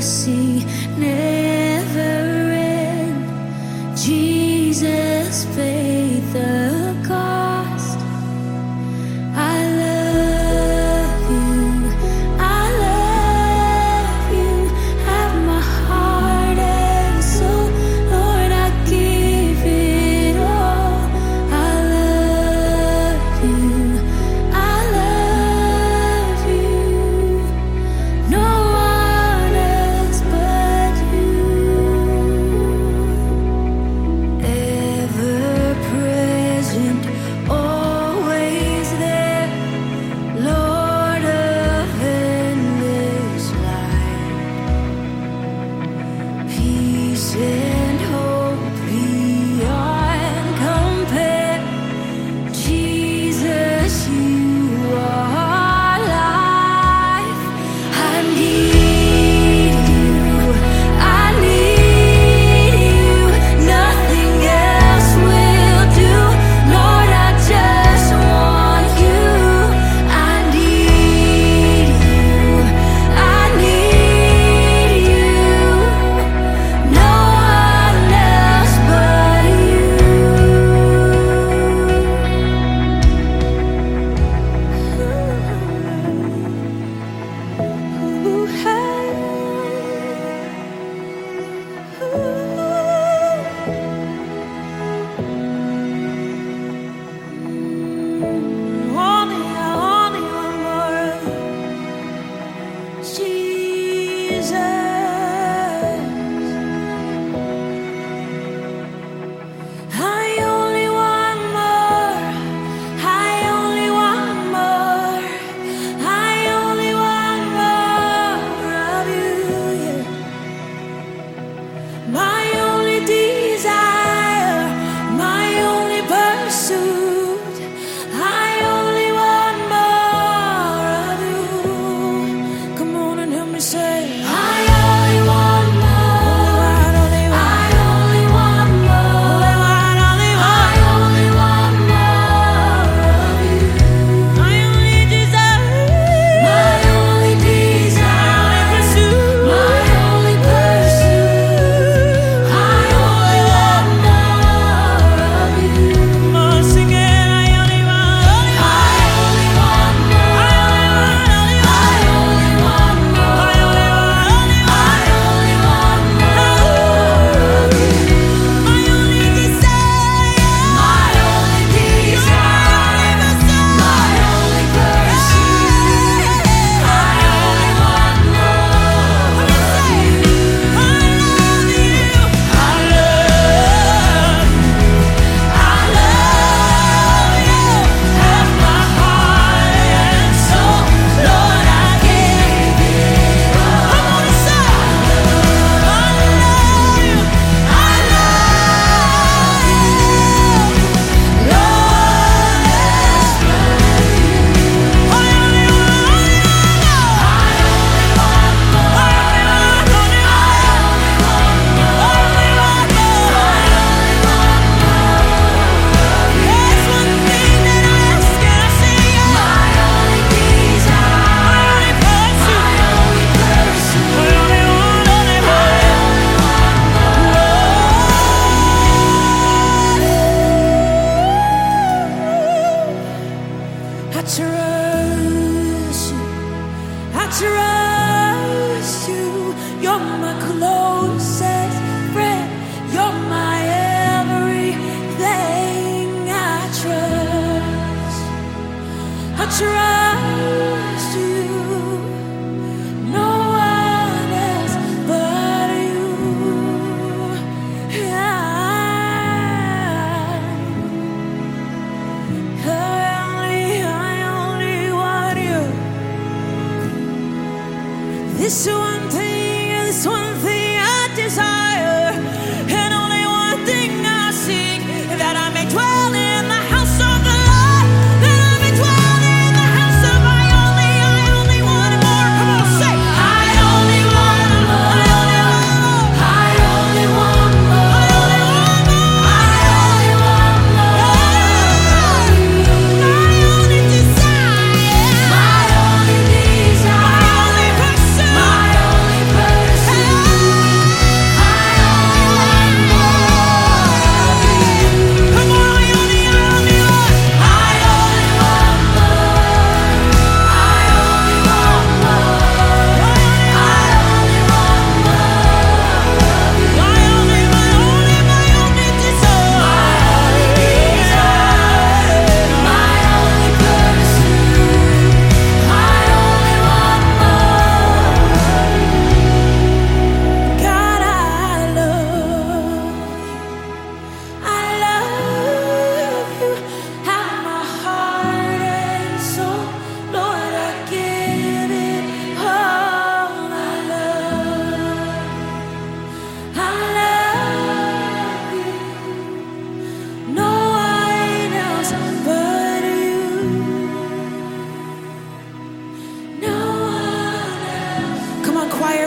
mercy never end. Jesus paid the cost. I love you, I love you. Have my heart and soul, Lord, I give it all. I love you, I love you. No one else but you. Ever present, always there, Lord of endless light. Peace and hope beyond compare. Jesus, you are life. I need you, I need you. Nothing else will do. Lord, I just want you. I need you, I need you. No one else but you. Only one more of you, Jesus. I only want more. I only want more. I only want more of you. Yeah. My only desire, my only pursuit. I only want more of you. Come on and help me say, I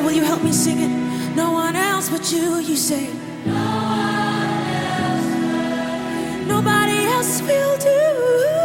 will you help me sing it? No one else but you say it. Nobody else will do.